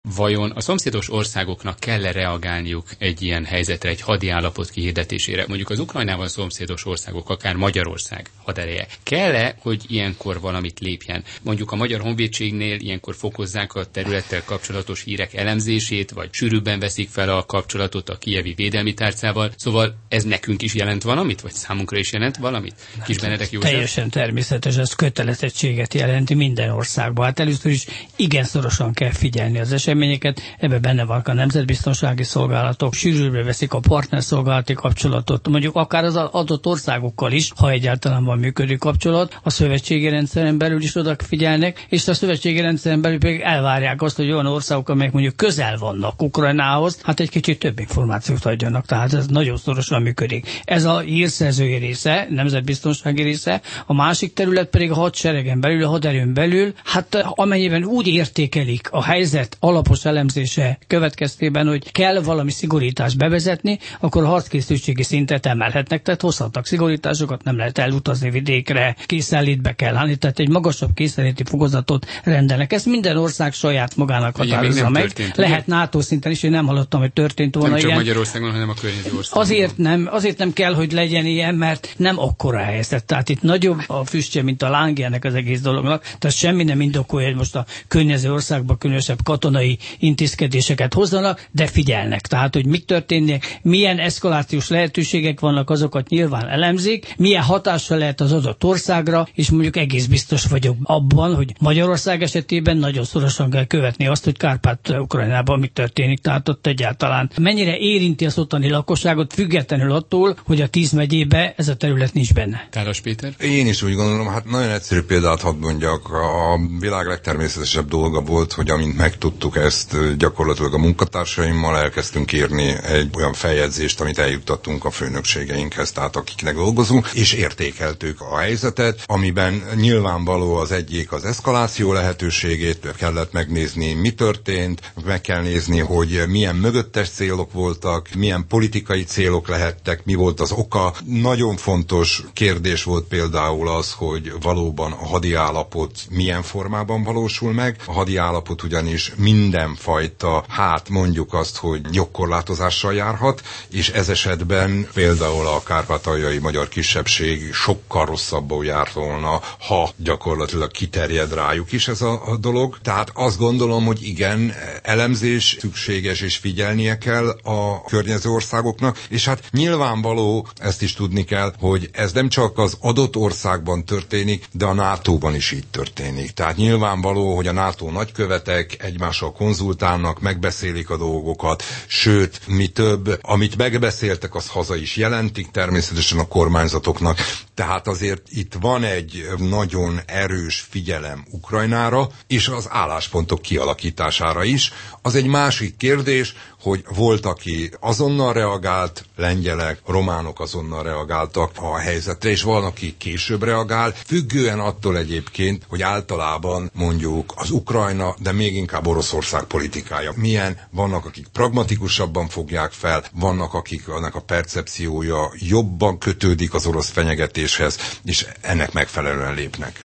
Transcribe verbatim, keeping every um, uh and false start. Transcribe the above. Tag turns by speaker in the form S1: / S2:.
S1: vajon a szomszédos országoknak kell-e reagálniuk egy ilyen helyzetre, egy hadiállapot kihirdetésére? Mondjuk az Ukrajnával szomszédos országok, akár Magyarország hadereje. Kell-e, hogy ilyenkor valamit lépjen? Mondjuk a Magyar Honvédségnél ilyenkor fokozzák a területtel kapcsolatos hírek elemzését, vagy sűrűbben veszik fel a kapcsolatot a kijevi védelmi tárcával. Szóval ez nekünk is jelent valamit, vagy számunkra is jelent valamit? Kis Benedek József?
S2: Teljesen természetes, ez kötelezettséget jelenti minden országban. Hát először is igen szorosan kell figyelni az eseményeket, ebben benne vannak a nemzetbiztonsági szolgálatok, sűrűbbre veszik a partnerszolgálati kapcsolatot, mondjuk akár az adott országokkal is, ha egyáltalán van működő kapcsolat, a szövetségi rendszeren belül is odafigyelnek, és a szövetségi rendszeren belül pedig elvárják azt, hogy olyan országok, amelyek mondjuk közel vannak Ukrajnához, hát egy kicsit több információt adjanak, tehát ez nagyon szorosan működik. Ez a hírszerzői része, nemzetbiztonsági része, a másik terület pedig a hadseregen belül, a haderőn belül, hát amennyiben úgy értékelik a helyzet alapos elemzése következtében, hogy kell valami szigorítást bevezetni, akkor a harckészültségi szintet emelhetnek, tehát hozhatnak szigorításokat, nem lehet elutazni vidékre, készenlétbe kell állni, tehát egy magasabb készenléti fokozatot rendelnek. Ezt minden ország saját magának határozza meg. Történt, lehet NATO szinten is, én nem hallottam, hogy történt volna
S1: nem
S2: ilyen.
S1: Nem csak Magyarországon, hanem a környező országban.
S2: Azért nem, azért nem kell, hogy legyen ilyen, mert nem akkora helyzet. Tehát itt nagyobb a füstje, mint a lángja ennek az egész dolognak. Tehát semmi nem indokolja, hogy most a környező országban különösebb katonai intézkedéseket hozzanak, de figyelnek. Tehát, hogy mit történnek, milyen eszkalációs lehetőségek vannak, azokat nyilván elemzik, milyen hatással lehet az adott országra, és mondjuk egész biztos vagyok abban, hogy Magyarország esetében nagyon szorosan kell követni azt, hogy Kárpát-Ukrajnában mi történik, tehát ott egyáltalán mennyire érinti az ottani lakosságot, függetlenül attól, hogy a tíz megyébe ez a terület nincs benne.
S1: Tálas Péter?
S3: Én is úgy gondolom, hát nagyon egyszerű példát hadd mondjak. A világ legtermészetesebb dolga volt, hogy amint megtudtuk ezt, gyakorlatilag a munkatársaimmal elkezdtünk írni egy olyan feljegyzést, amit eljuttattunk a főnökségeinkhez, tehát akiknek dolgozunk, és értékeltük a helyzetet, amiben nyilvánvaló az egyik az eszkaláció lehetőségét, kellett megnézni, mi történt, meg kell nézni, hogy milyen mögöttes célok voltak, milyen politikai célok lehettek, mi volt az oka. Nagyon fontos kérdés volt például az, hogy valóban a hadiállapot milyen formában valósul meg. A hadiállapot ugyanis mindenfajta, hát mondjuk azt, hogy jogkorlátozással járhat, és ez esetben például a kárpátaljai magyar kisebbség sokkal rosszabbul járt volna, ha gyakorlatilag kiterjed rájuk is ez a, a dolog. Tehát azt gondolom, hogy igen, elemzés szükséges, és figyelnie kell a környező országoknak, és hát nyilvánvaló, ezt is tudni kell, hogy ez nem csak az adott országban történik, de a nátóban is így történik. Tehát nyilvánvaló, hogy a NATO nagykövetek egymással konzultálnak, megbeszélik a dolgokat, sőt, mi több, amit megbeszéltek, az haza is jelentik természetesen a kormányzatoknak. Tehát azért itt van egy nagyon erős figyelem Ukrajnára, és az álláspontok kialakítására is. Az egy másik kérdés, hogy volt, aki azonnal reagált, lengyelek, románok azonnal reagáltak a helyzetre, és van, aki később reagál, függően attól egyébként, hogy általában mondjuk az Ukrajna, de még inkább Oroszország politikája milyen, vannak, akik pragmatikusabban fogják fel, vannak, akik annak a percepciója jobban kötődik az orosz fenyegetéshez, és ennek megfelelően lépnek.